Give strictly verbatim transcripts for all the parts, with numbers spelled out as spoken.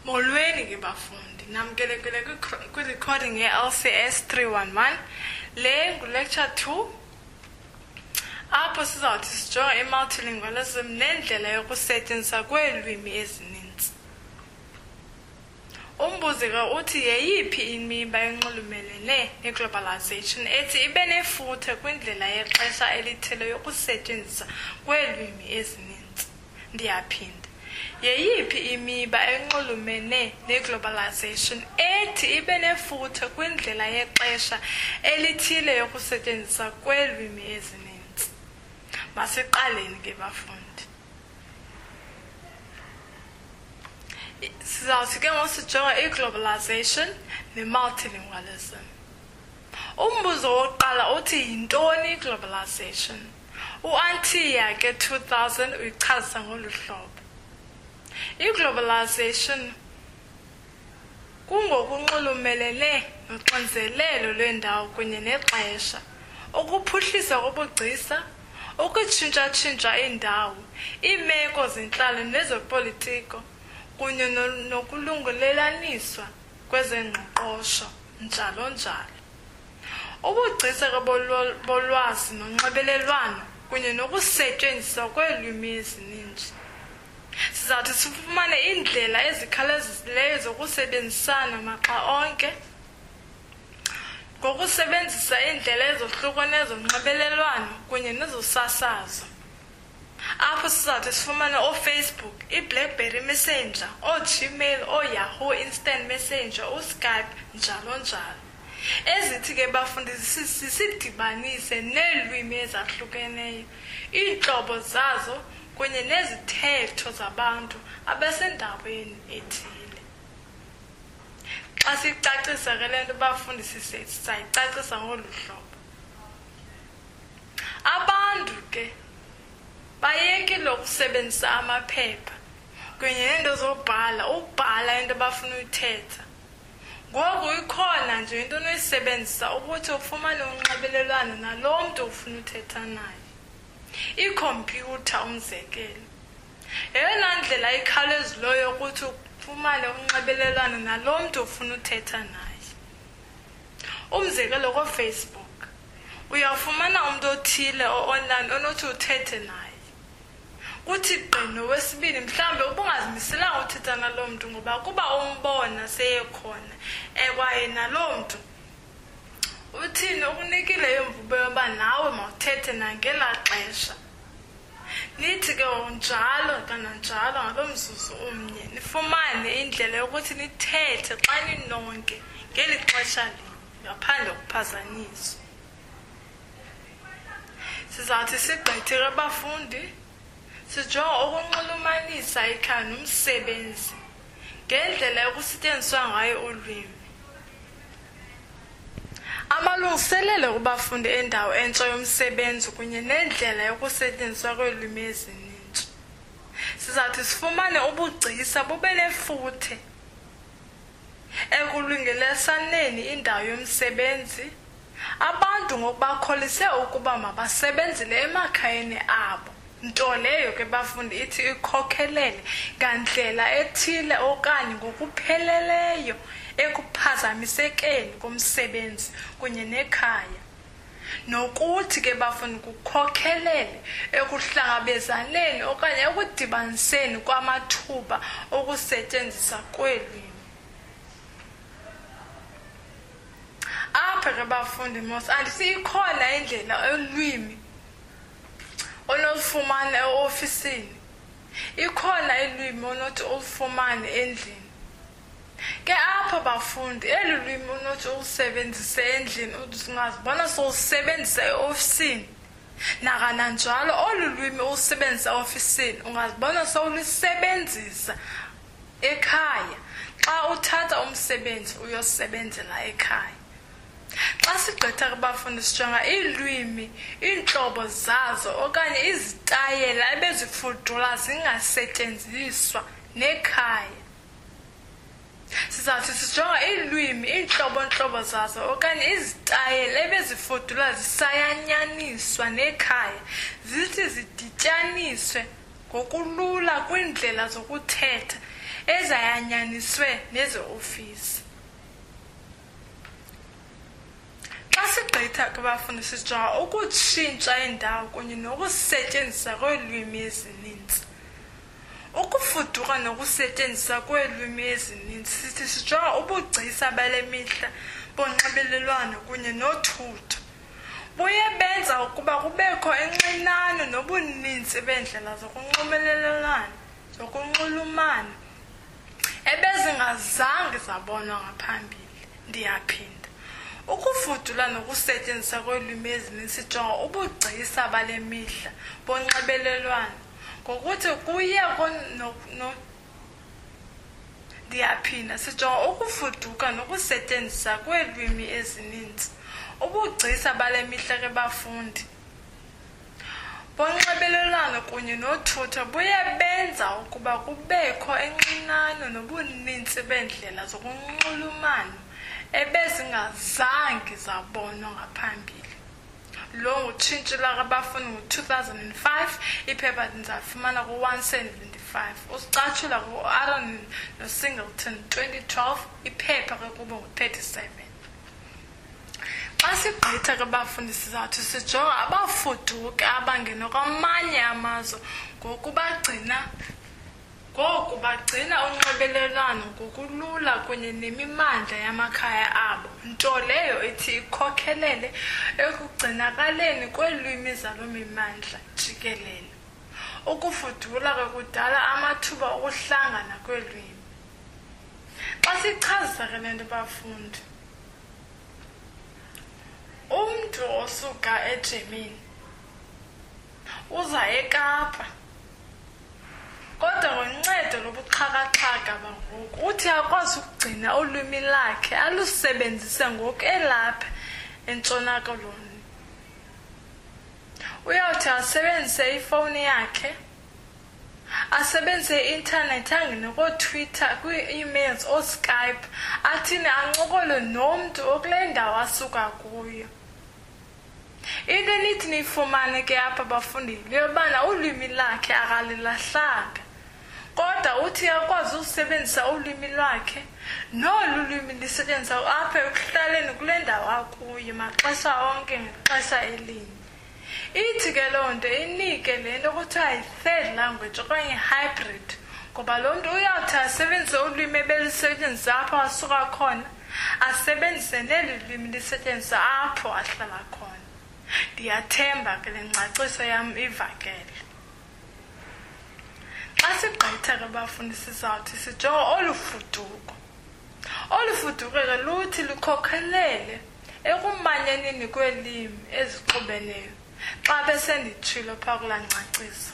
Molweni ke bafundi, namkelekele kwi-recording ye-L C S three one one. Le ngu-lecture two. Apho sizawuthi sijonga i-multilingualism nendlela yokusetyenziswa kweelwimi ezininzi. Umbuzo ke uthi yeyiphi imiba enxulumelene ne-globalization ethi ibe nefuthe kwindlela yexesha elithile yokusetyenziswa kweelwimi ezininzi. Ndiyaphinda. Yeyiphi imiba enxulumene ne-globalization ethi ibe nefuthe kwindlela yexesha elithile yokusetyenziswa kweelwimi ezininzi. Masiqaleni ke bafundi. Sizawuthi ke ngosijonga i-globalization ne-multilingualism. Umbuzo wokuqala uthi yintoni i-globalization? U-Antia ke two thousand uyichazisa ngolu hlobo. I-globalization kungokunxulumelene noxinzelelo lwendawo kunye nexesha, ukuphuhlisa kobugcisa, ukutshintsha-tshintsha indawo, iimeko zentlalo nezopolitiko, kunye nokulungelelaniswa kwezengqoqosho, njalo njalo. Ubugcisa bolwazi nonxibelelwano kunye nokusetyenziswa kweelwimi ezininzi. Sizawuthi sifumane iindlela ezikhawulezileyo zokusebenzisana maxa onke ngokusebenzisa iindlela ezohlukeneyo zonxibelelwano kunye nezosasazo. Apho sizawuthi sifumane ooFacebook, iBlackberry Messenger, ooGmail, ooYahoo Instant Messenger, uSkype, njalo njalo. Ezithi ke bafundisi sisidibanise neelwimi ezahlukeneyo, iintlobo zazo kunye nezithetho zabantu abasendaweni ethile. Xa sicacisa ke le nto bafundisi sayicacisa ngolu hlobo. Abantu ke bayekile ukusebenzisa amaphepha kunye neento zobhala, ubhala into bafuna uyithetha. Ngoku ikhona nje into onoyisebenzisa ukuthi ufumane unxibelelwano naloo mntu ufuna uthetha naye. Ikhompyutha umzekelo. Eyona ndlela ikhawulezileyo ukuthi ufumane unxibelelwano naloo mntu ufuna uthetha naye. Umzekelo koFacebook. Uyafumana umntu othile o-online onothi uthethe naye. Kuthi gqino wesibini mhlawumbe ubungazimiselanga uthetha naloo mntu ngoba kuba umbona seyekhona ekwaye naloo mntu uthini ukunikile yomvubo yoba nawe mawuthethe nangelaa xesha. Nithi ke njalo kananjalo ngaloo mzuzu omnye nifumane indlela yokuthi nithethe xa ninonke ngeli xesha linye ngaphandle kokuphazanyiswa. Sizawuthi sigqithe ke bafundi sijonga ukunxulumanisa ikhaya nomsebenzi ngendlela yokusetyenziswa ngayo ulwimi. Amalungiselelo kubafundi endawo entsha yomsebenzi kunye nendlela yokusetyenziswa kweelwimi ezininzi. Sizawuthi sifumane ubugcisa bube nefuthe ekulungelesaneni indawo yomsebenzi. Abantu ngoku bakholise ukuba mabasebenzile emakhayeni abo, nto leyo ke bafundi ithi ikhokhelele ngandlela ethile okanye ngokupheleleyo ekuphazamisekeni komsebenzi kunye nekhaya. Nokuthi ke bafundi kukhokhelele ekuhlangabezaneni okanye ekudibaniseni kwamathuba okusetyenziswa kweelwimi. Apha ke bafundi mos andisiyikhona indlela olwimi onolufumane e-ofisini. Ikhona ilwimi onothi ulufumane endlini. Ke apha bafundi eli lwimi unothi ulusebenzise endlini ungazibona sowusebenzisa e-ofisini. Nakananjalo olu lwimi ulusebenzisa e-ofisini ungazibona sowulisebenzisa ekhaya xa uthatha umsebenzi uyosebenzela ekhaya. Xa sigqitha ke bafundi sijonga iilwimi, iintlobo zazo okanye izitayela ebezifudula zingasetyenziswa nekhaya. Sizawuthi sijonga iilwimi, iintlobo-ntlobo zazo okanye izitayela ebezifudula zisayanyaniswa nekhaya zithi zidityaniswe ngokulula kwindlela zokuthetha ezayanyaniswe nezeofisi. Xa sigqitha ke bafundi sijonga ukutshintsha indawo kunye nokusetyenziswa kweelwimi ezininzi. Ukufuduka nokusetyenziswa kweelwimi ezininzi sithi sijonga ubugcisa bale mihla bonxibelelwano kunye nothutho. Buye benza ukuba kubekho enxinano nobuninzi beendlela zokunxibelelana, zokunxulumana ebezingazange zabonwa ngaphambili. Ndiyaphinda. Ukufudula nokusetyenziswa kweelwimi ezininzi sijonga ubugcisa bale mihla bonxibelelwano ngokuthi kuye no ndiyaphinda sijonga ukufuduka nokusetyenziswa kweelwimi ezininzi ubugcisa bale mihla ke bafundi bonxibelelwano kunye nothutho buye benza ukuba kubekho enxinano nobuninzi beendlela zokunxulumana ebezingazange zabonwa ngaphambili. Lo ngutshintshela kabafundi ngo-two thousand five, iphepha ndizafumana ku-one seventy-five. Usicatshula ku-Aaron noSingleton twenty twelve, iphepha ke kubo ngo-thirty-seven. Xa sigqitha ke bafundi sizathu sijonga abafuduki abangena kwamanye amazwe ngokubagcina ngoku bagcina unxibelelwano ngokulula kunye nemimandla yamakhaya abo, nto leyo ithi ikhokhelele ekugcinakaleni kweelwimi zaloo mimandla jikelele. Ukufudula ke kudala amathuba okuhlangana kweelwimi. Xa sichazisa ke le nto bafundi, umntu osuka eGermany uza eKapa, kodwa ngoncedo lobuxhakaxhaka bangoku uthi akwazi ukugcina ulwimi lakhe alusebenzise ngoku elapha eNtshona Koloni. Uyawuthi asebenzise ifowuni yakhe, asebenzise i-intanethi, angene kooTwitter, kwii-emails, ooSkype, athini ancokole nomntu okule ndawo asuka kuyo. Into enithi niyifumane ke apha bafundile yobana ulwimi lakhe akalilahlanga, kodwa uthi akwazi ukusebenzisa ulwimi lwakhe nolu lwimi lisetyenziswa apha ekuhlaleni kule ndawo akuyo maxesha onke ngexesha elinye. Ithi ke loo nto inike le nto kuthiwa yi-third language okanye hybrid, ngoba lo mntu uyawuthi asebenzise ulwimi ebelisetyenziswa apho asuka khona, asebenzise neli lwimi lisetyenziswa apho ahlala khona. Ndiyathemba ke le ngcaciso yam ivakele. Xa sigqitha ke bafundi sizawuthi sijonga olu fuduko. Olu fuduko ke luthi lukhokhelele ekumanyaneni kweelwimi ezixubeneyo xa besenditshilo phaa kulaa ngcaciso.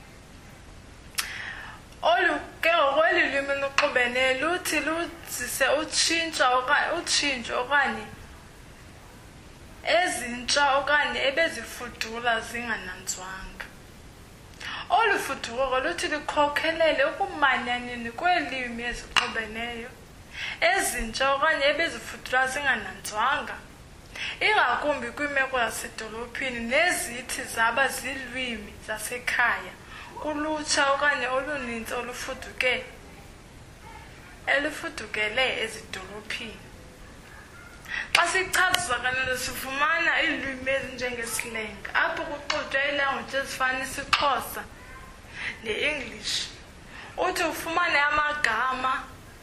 Olu ke ngokweli lwimi luxubeneyo luthi luzise utshintsho okanye ezintsha okanye ebezifudula zingananzwanga. Olu fuduko luthi lukhokhelele ekumanyaneni kweelwimi ezixubeneyo ezintsha okanye ebezifudula zingananzwanga, ingakumbi kwiimeko zasedolophini nezithi zaba ziilwimi zasekhaya kulutsha okanye oluninzi olufuduke elifudukele ezidolophini. Xa sichazisa kanene sifumana iilwimi ezinjengeslang, apho kuxutywa iilanguage ezifana isiXhosa ne-English. Uthi ufumane amagama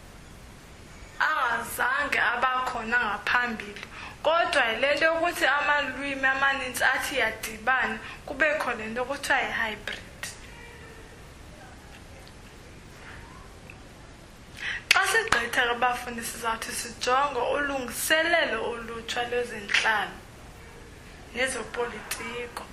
angazange abakhona ngaphambili, kodwa yile nto yokuthi amalwimi amaninzi athi yadibana kubekho le nto kuthiwa yi-hybrid. Xa sigqitha ke bafundi sizawuthi sijonge ulungiselelo olutsha lwezentlalo nezopolitiko.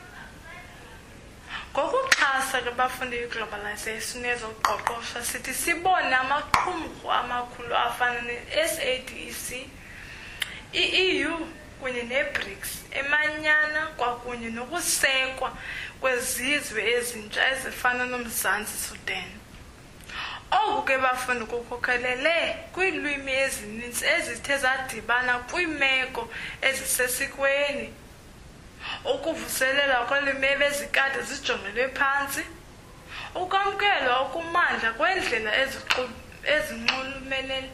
Ngokuxhasa ke bafundi i-globalization nezoqoqosho sithi sibone amaqumrhu amakhulu afana ne-S A D C, i-E U kunye ne-BRICS emanyana kwakunye nokusekwa kwezizwe ezintsha ezifana noMzantsi Sudan. Oku ke bafundi kukhokhelele kwiilwimi ezininzi ezithe zadibana kwiimeko ezisesikweni, ukuvuselela kwelwimi ebezikade zijongelwe phantsi, ukwamkelwa okumandla kwendlela ezinxulumelene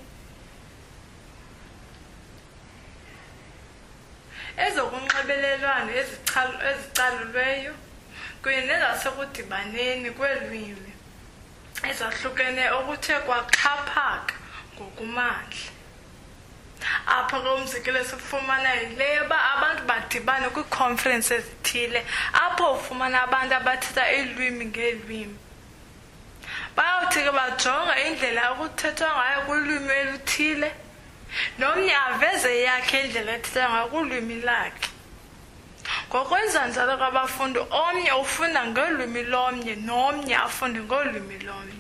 ezokunxibelelwano ezicalulweyo kunye nezasekudibaneni kweelwimi ezahlukeneyo okuthe kwaxhaphaka ngokumandla. Apho ke umzekelo sifumana yile yoba abantu badibane kwiiconference ezithile apho ufumana abantu abathetha iilwimi ngeelwimi. Bayawuthi ke bajonga indlela okuthethwa ngayo kulwimi oluthile, nomnye aveze yakhe indlela ethetha ngayo kulwimi lakhe. Ngokwenza njalo kwabafundi, omnye ufunda ngolwimi lomnye nomnye afunde ngolwimi lomnye.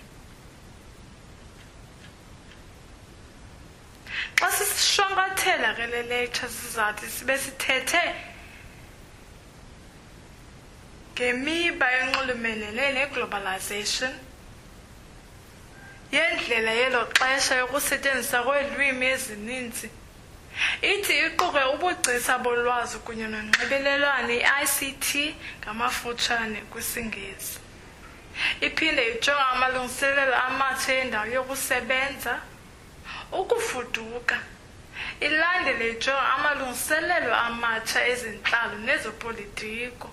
Xa sisishwankathela ke le lecture sizawuthi sibe sithethe ngemiba enxulumelene ne-globalization, yendlela yelo xesha yokusetyenziswa kweelwimi ezininzi. Ithi iquke ubugcisa bolwazi kunye nonxibelelwano, i-I C T ngamafutshane kwisingesi. Iphinde ijonge amalungiselelo amatsha endawo yokusebenza, ukufuduka. Ilandele ijonge amalungiselelo amatsha ezentlalo nezopolitiko.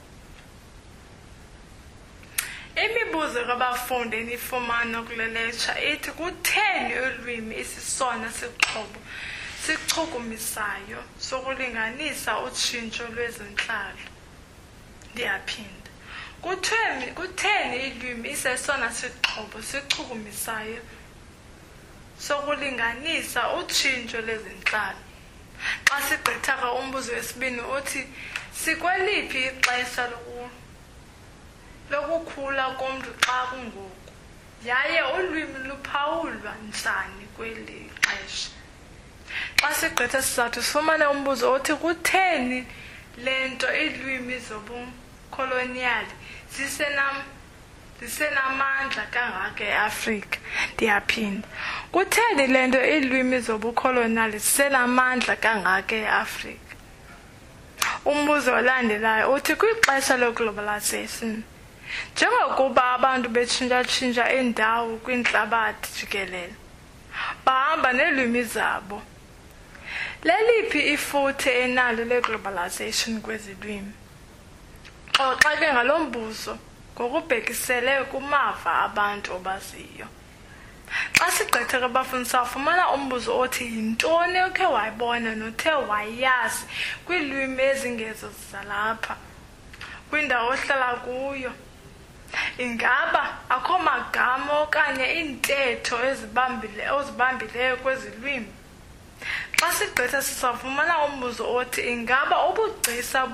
Imibuzo kabafundi enifumana kule lecture ithi kutheni ulwimi isisona sixhobo sichukumisayo sokulinganisa utshintsho lwezentlalo. Ndiyaphinda. Kutheni kutheni ilwimi isesona sixhobo sichukumisayo sokulinganisa utshintsho lwezentlalo. Xa sigqitha ke umbuzo wesibini uthi sikweliphi ixesha loku lokukhula komntu xa kungoku, yaye ulwimi luphawulwa njani kweli xesha. Xa sigqitha sizathu sifumane umbuzo othi kutheni le nto iilwimi zobukholoniyali zisenam zisenamandla kangaka eAfrika. Ndiyaphinda. Kutheni le nto iilwimi zobukholoniyali zisenamandla kangaka eAfrika? Umbuzo olandelayo uthi kwixesha le-globalization, njengokuba abantu betshintsha-tshintsha indawo kwintlabathi jikelele, bahamba neelwimi zabo, leliphi ifuthe enalo le-globalization kwezi lwimi? Xoxa ke ngalo mbuzo ngokubhekisele kumava abantu obaziyo. Xa sigqitha ke bafundi sawufumana umbuzo othi yintoni okhe wayibona nothe wayazi kwiilwimi ezingezo zalapha kwindawo ohlala kuyo. Ingaba akho magama okanye iintetho ezibambile ozibambileyo kwezi lwimi? Xa sigqitha sisafumana umbuzo othi ingaba ubugcisa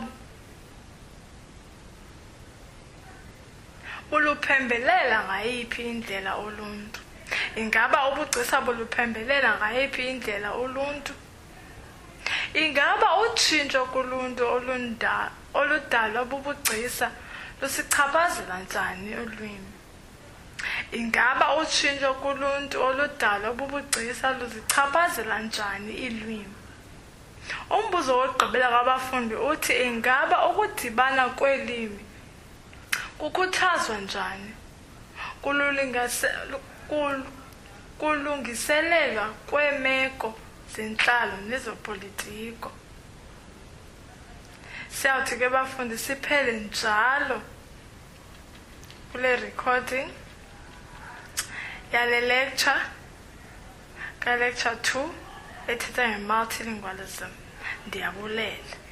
buluphembelela ngayiphi indlela uluntu? Ingaba ubugcisa buluphembelela ngayiphi indlela uluntu? Ingaba utshintsho kuluntu oludalwa bubugcisa lusichaphazela njani ulwimi? Ingaba utshintsho kuluntu oludalwa bubugcisa luzichaphazela njani iilwimi? Umbuzo wokugqibela kwabafundi uthi ingaba ukudibana kweelwimi kukhuthazwa njani kulungiselelwa kweemeko zentlalo nezopolitiko? Siyawuthi ke bafundi siphele njalo kule recording yale lecture ka lecture two ethetha nge-multilingualism. Ndiyabulela.